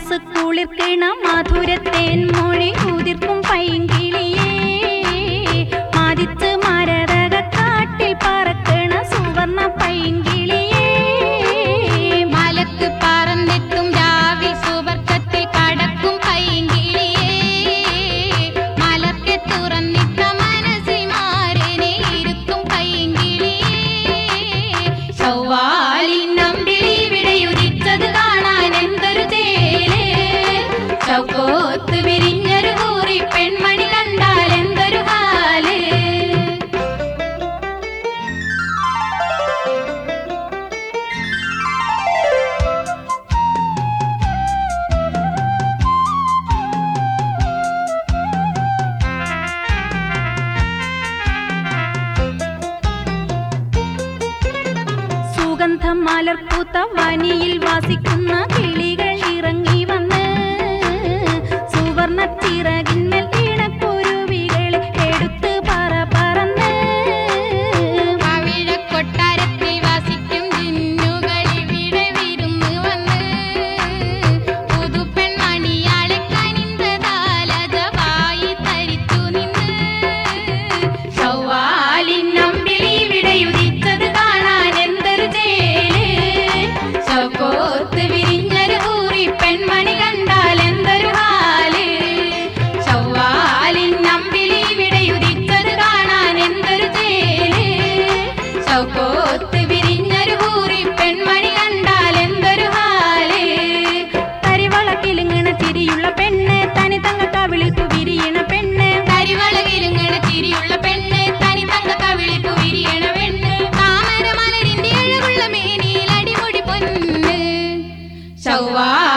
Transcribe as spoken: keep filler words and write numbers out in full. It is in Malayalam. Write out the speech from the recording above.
മനസ്സ് കുളിർക്കണ മധുരത്തേൻ മൊഴി ഉതിർക്കും പൈങ്കിളിയേ മാതിച്ച് മരതക കാട്ടിൽ പറക്കണ സുവർണ പൈങ്കിളിയേ മലക്ക് പറന്നെത്തും രാവിൽ സുവർക്കത്തിൽ കടക്കും പൈങ്കിളിയേ മലക്കെ തുറന്നിട്ട മനസ്സിൽ മാരനെ ഇരുത്തും പൈങ്കിളിയേ ചൊവ്വാലിൻ അമ്പിളി വിടയുദിച്ചത് കാണാൻ എന്തൊരു ചേല് ചൗക്കോത്ത് വിരിഞ്ഞൊരു കൂറി പെൺമണി കണ്ടാൽ എന്തൊരു ഹാല് സുഗന്ധം മലർപ്പൂത്ത വനിയിൽ വാസിക്കുന്ന കിളികൾ ഇറങ്ങി വന്ന് സുവർണ ചിറകിന്മേൽ ഇണക്കുരുവികളെ എടുത്ത് പറ പറന്ന് പവിഴക്കൊട്ടാരത്തിൽ വാസിക്കും ജിന്നുകൾ ഇവിടെ വിരുന്ന് വന്ന് പുതുപ്പെൺമണിയാളെ കനിന്തതാലജവായി തരിച്ചു നിന്ന് ചൊവ്വാലിൻ അമ്പിളി വിടയുദിച്ചത് കാണാൻ എന്തൊരു ചേല് ചൗക്കോത്ത് വിരിഞ്ഞൊരു കൂറി പെൺമണി കണ്ടാൽ എന്തൊരു ഹാല് ചൊവ്വാലിൻ അമ്പിളി വിടയുദിച്ചത് കാണാൻ എന്തൊരു ചേല് ചൗക്കോത്ത് വിരിഞ്ഞൊരു കൂറി പെൺമണി കണ്ടാൽ എന്തൊരു ഹാല് കരിവള കിലുങ്ങണ ചിരിയുള്ള പെണ്ണ് തനി തങ്ങ കവിളിപ്പു വിരിയണ പെണ്ണ് കരിവള കിലുങ്ങണ ചിരിയുള്ള പെണ്ണ് തനി തങ്ക കവിളിപ്പു വിരിയണ പെണ്ണ് താമര മലരിന്റെ അഴകുള്ള മേനിയിൽ അടിമുടി പൊന്ന് ചൊവ്വാ